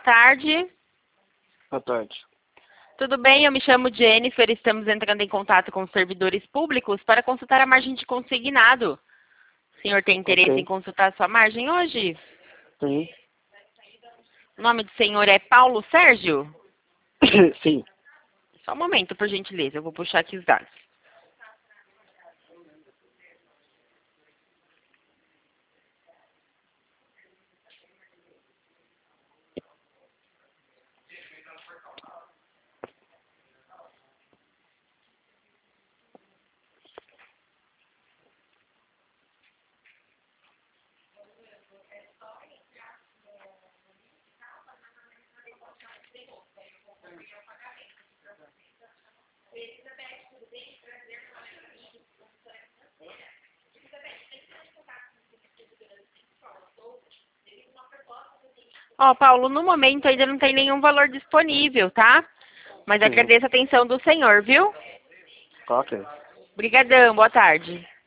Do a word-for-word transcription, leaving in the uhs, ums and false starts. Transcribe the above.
tarde. Boa tarde. Tudo bem? Eu me chamo Jennifer. Estamos entrando em contato com os servidores públicos para consultar a margem de consignado. O senhor tem interesse Ok. em consultar a sua margem hoje? Sim. O nome do senhor é Paulo Sérgio? Sim. Só um momento, por gentileza. Eu vou puxar aqui os dados. Ó, Paulo, no momento ainda não tem nenhum valor disponível, tá? Mas Sim. agradeço a atenção do senhor, viu? Ok. Obrigadão, boa tarde.